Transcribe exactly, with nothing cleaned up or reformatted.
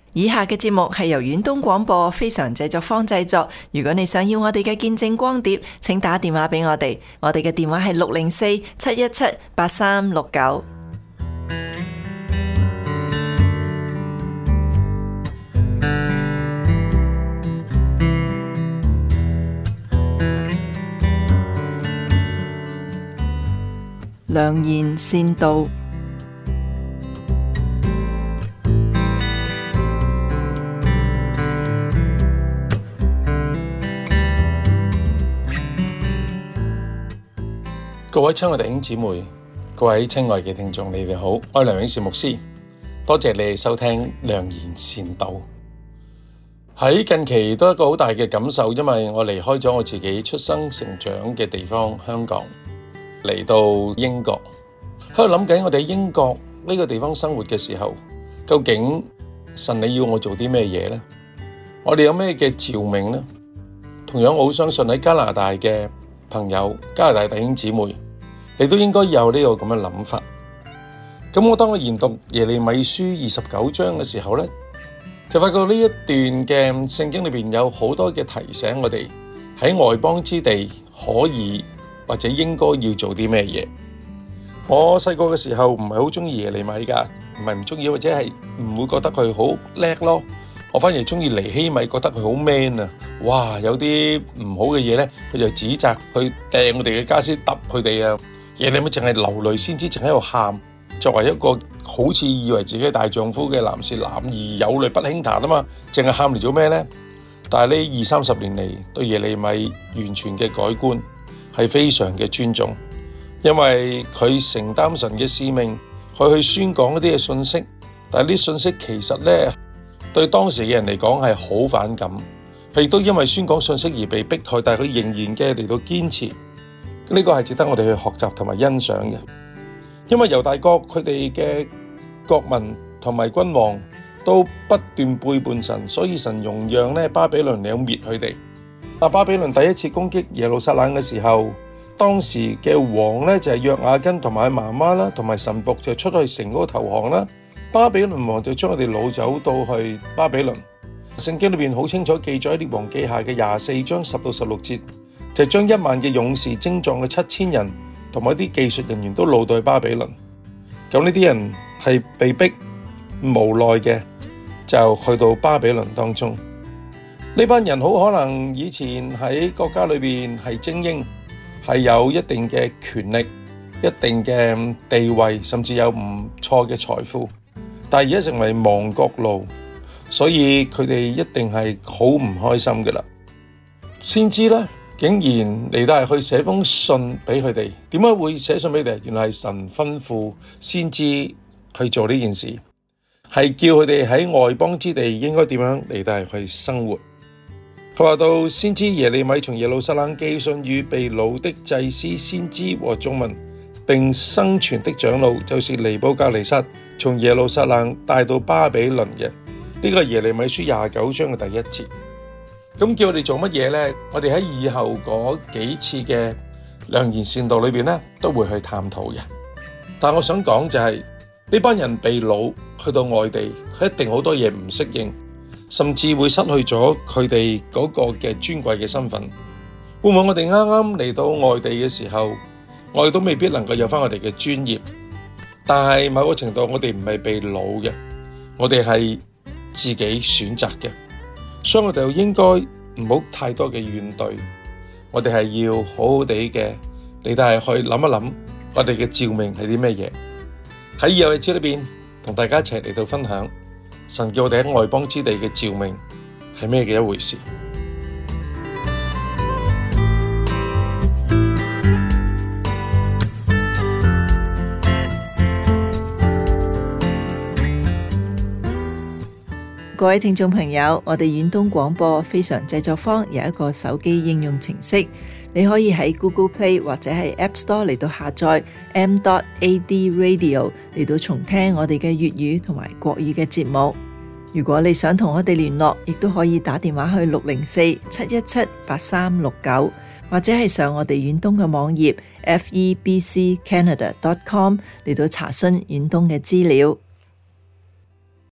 以下嘅節目係由遠東廣播非常製作坊製作。如果你想要我哋嘅見證光碟，請打電話俾我哋，我哋嘅電話係六零四七一七八三六九。良言善道。 各位親愛的弟兄姊妹，各位親愛嘅聽眾，你哋好，我係梁永士牧師，多謝你哋收聽良言善道。喺近期都有一個好大嘅感受，因為我離開咗我自己出生成長嘅地方香港，嚟到英國，喺度諗緊我哋喺英國呢個地方生活嘅時候，究竟神你要我做啲咩嘢呢？我哋有咩嘅召命呢？同樣我好相信喺加拿大嘅朋友，加拿大弟兄姊妹，你都應該有呢個咁嘅諗法。咁我當我研讀耶利米書二十九章嘅時候呢，就發覺呢一段嘅聖經裏邊有好多嘅提醒我哋喺外邦之地可以或者應該要做啲咩嘢。我細個嘅時候唔係好中意耶利米噶，唔係唔中意，或者係唔會覺得佢好叻咯。我反而中意尼希米，覺得佢好 man 啊！哇，有啲唔好嘅嘢咧，佢就指責，去掟我哋嘅家私，揼佢哋啊！耶利米淨係流淚先知，淨喺度喊。作為一個好似以為自己係大丈夫嘅男士，男兒有淚不輕彈啊嘛，淨係喊嚟做咩咧？但係呢二三十年嚟，對耶利米完全嘅改觀，係非常嘅尊重，因為佢承擔神嘅使命，佢去宣講一啲嘅信息，但係呢信息其實咧，對當時嘅人嚟講係好反感，佢亦都因為宣講信息而被迫害，但係佢仍然嘅嚟到堅持，呢個係值得我哋去學習同埋欣賞嘅。因為猶大國佢哋嘅國民同埋君王都不斷背叛神，所以神容讓咧巴比倫嚟滅佢哋。啊，巴比倫第一次攻擊耶路撒冷嘅時候，當時嘅王咧就係約雅斤同埋媽媽啦，同埋臣僕就出去城嗰度投降啦。巴比倫王就將佢哋擄走到去巴比倫。聖經裏邊好清楚記載喺列王記下嘅廿四章十到十六節，就將一萬嘅勇士、精壯嘅七千人同埋一啲技術人員都擄到去巴比倫。咁呢啲人係被逼無奈嘅，就去到巴比倫當中。呢班人好可能以前喺國家裏邊係精英，係有一定嘅權力、一定嘅地位，甚至有唔錯嘅財富。但係而家成為亡國奴，所以佢哋一定係好唔開心嘅啦。先知咧，竟然嚟到係去寫封信俾佢哋。點解會寫信俾佢哋？原來係神吩咐先知去做呢件事，係叫佢哋喺外邦之地應該點樣嚟到係去生活。佢話到先知耶利米從耶路撒冷寄信與被擄的祭司、先知和眾民，並生存的長老，就是尼布甲尼撒從耶路撒冷帶到巴比倫嘅。呢個係耶利米書廿九章嘅第一節。咁叫我哋做乜嘢呢？我哋喺以後嗰幾次嘅良言善道裏邊咧，都會去探討嘅。但我想講就係呢班人被擄去到外地，佢一定好多嘢唔適應，甚至會失去咗佢哋嗰個嘅尊貴嘅身份。會唔會我哋啱啱嚟到外地嘅時候，我哋都未必能夠有翻我哋嘅專業？但係某個程度，我哋唔係被擄嘅，我哋係自己選擇嘅，所以我哋又應該唔好太多嘅怨懟。我哋係要好好地嘅，你哋係去諗一諗，我哋嘅召命係啲咩嘢？喺以後嘅日子裏邊，同大家一齊嚟到分享，神叫我哋喺外邦之地嘅召命係咩嘅一回事？ 各位聽眾朋友，我哋遠東廣播非常製作坊有一個手機應用程式，你可以喺 Google Play 或者係 App Store 嚟到下載 M A D Radio 嚟到重聽我哋嘅粵語同埋國語嘅節目。如果你想同我哋聯絡，亦都可以打電話去六零四七一七八三六九，或者係上我哋遠東嘅網頁 F E B C Canada dot com 嚟到查詢遠東嘅資料。